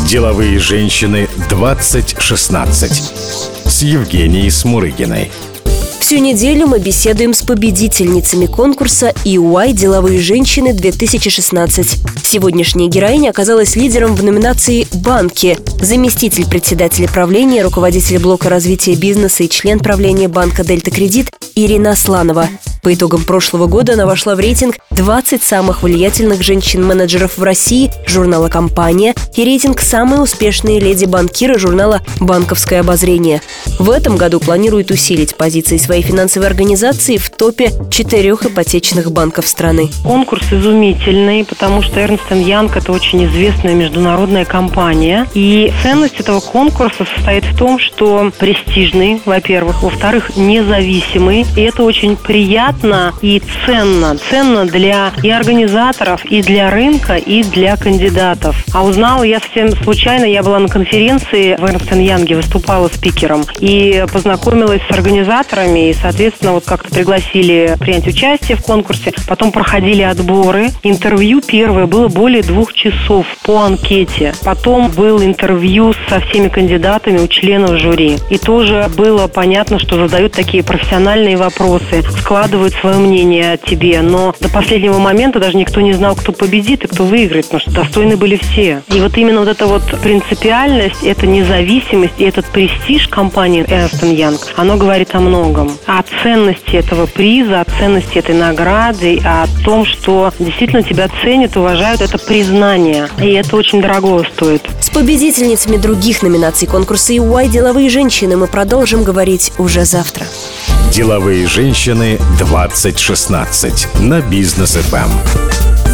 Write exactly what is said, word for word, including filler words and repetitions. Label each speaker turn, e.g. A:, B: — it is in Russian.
A: Деловые женщины двадцать шестнадцать с Евгенией Смурыгиной.
B: Всю неделю мы беседуем с победительницами конкурса и уай «Деловые женщины-две тысячи шестнадцать». Сегодняшняя героиня оказалась лидером в номинации «Банки». Заместитель председателя правления, руководитель блока развития бизнеса и член правления банка «Дельта Кредит» Ирина Асланова. По итогам прошлого года она вошла в рейтинг двадцать самых влиятельных женщин-менеджеров в России журнала «Компания» и рейтинг «Самые успешные леди-банкиры» журнала «Банковское обозрение». В этом году планирует усилить позиции своей финансовой организации в топе четырех ипотечных банков страны.
C: Конкурс изумительный, потому что Эрнст энд Янг – это очень известная международная компания. И ценность этого конкурса состоит в том, что престижный, во-первых, во-вторых, независимый. И это очень приятно и ценно. Ценно для и организаторов, и для рынка, и для кандидатов. А узнала я совсем случайно, я была на конференции в Эрнст энд Янге, выступала спикером. И познакомилась с организаторами, и, соответственно, вот как-то пригласили принять участие в конкурсе. Потом проходили отборы. Интервью первое было более двух часов по анкете. Потом был интервью со всеми кандидатами у членов жюри. И тоже было понятно, что задают такие профессиональные вопросы, складывают свое мнение о тебе. Но до последнего момента даже никто не знал, кто победит и кто выиграет, потому что достойны были все. И вот именно вот эта вот принципиальность, эта независимость и этот престиж компании Эрнст энд Янг, оно говорит о многом. О ценности этого приза, о ценности этой награды, о том, что действительно тебя ценят, уважают, это признание. И это очень дорого стоит.
B: С победительницами других номинаций конкурса и уай «Деловые женщины» мы продолжим говорить уже завтра.
A: Деловые женщины двадцать шестнадцать на Бизнес эф эм.